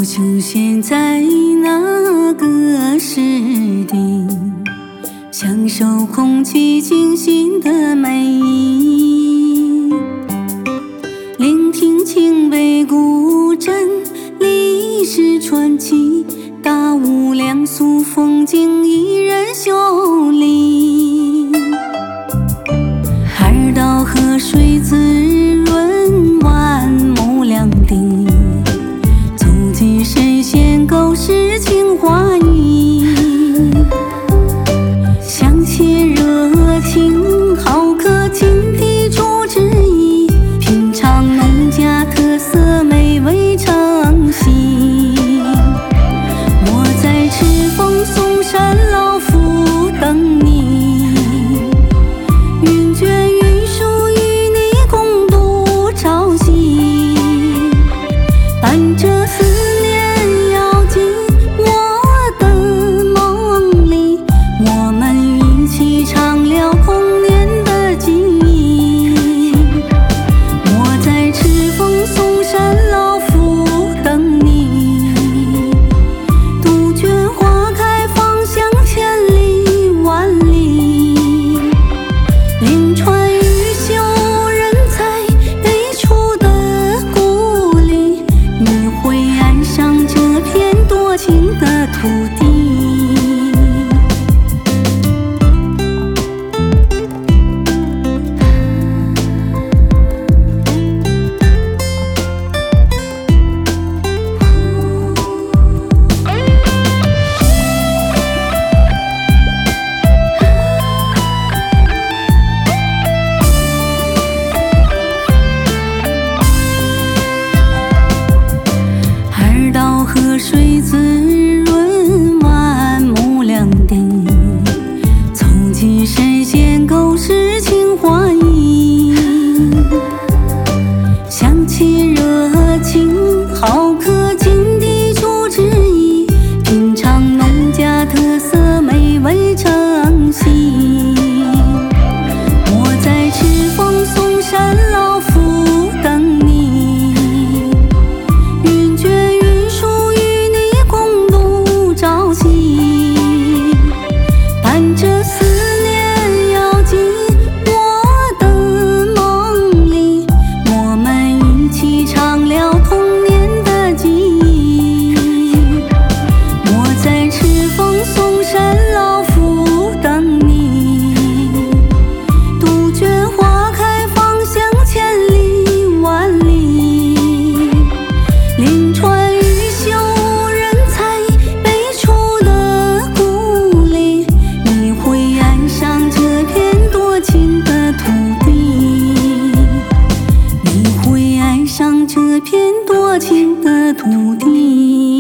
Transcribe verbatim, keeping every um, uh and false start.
不出现在那个时地，享受空气清新的美意，聆听轻微古镇历史传奇，大无量素风景依然秀丽，海岛河水滋润万亩良地，走进神仙狗市情画意，香气热情好客尽地主之谊，品尝农家特色美味诚信。我在赤峰嵩山老府等你，云卷云舒与你共度朝夕，伴着思念摇进我的梦里，我们一起畅聊童年的记忆。我在赤峰嵩山老府等你，杜鹃花开芳香千里万里，临川毓秀人才辈出的故里，你会爱上这片多情的土地。海岛河水滋润万亩良地，走进神仙狗市情画意，香气热情好客尽地主之谊，品尝农家特色美味诚信。我在赤峰嵩山老府等你，云卷云舒与你共度朝夕，伴着思念摇进我的梦里，我们一起畅聊童年的记忆。我在赤峰嵩山老府等你，杜鹃花开芳香千里万里，临川毓秀人才辈出的故里，你会爱上这片多情的土地，你会爱上这片多情的土地。